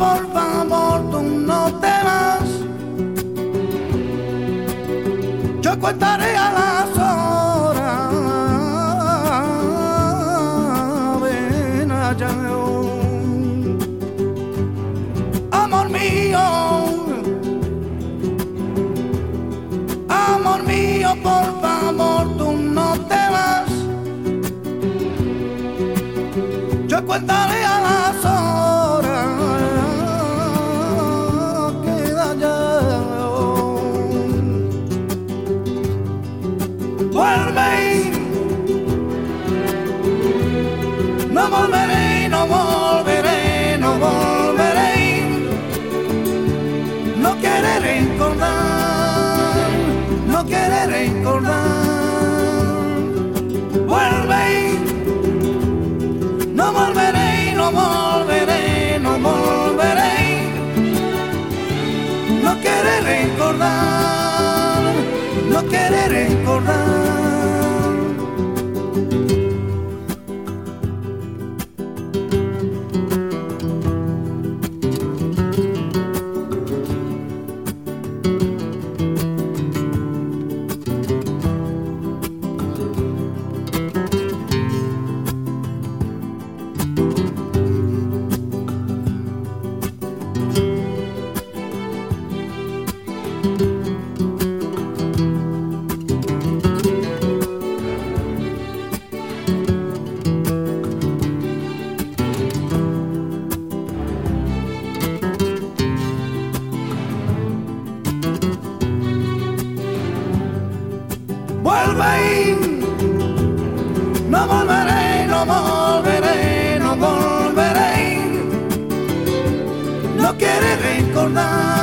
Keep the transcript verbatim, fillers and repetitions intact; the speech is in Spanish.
por favor, tú no te vas. Yo contaré a las horas. Ven allá, amor mío, amor mío, por favor, tú no te vas. Yo contaré a las horas. Queda ya. Vuelve, no volveré, no volveré, no volveré. No quiere recordar, no quiere recordar. Vuelve, no volveré, no volveré, no volveré. No quiere recordar, no quiere recordar. Vuelve, no volveré, no volveré, no volveré. No quiere recordar.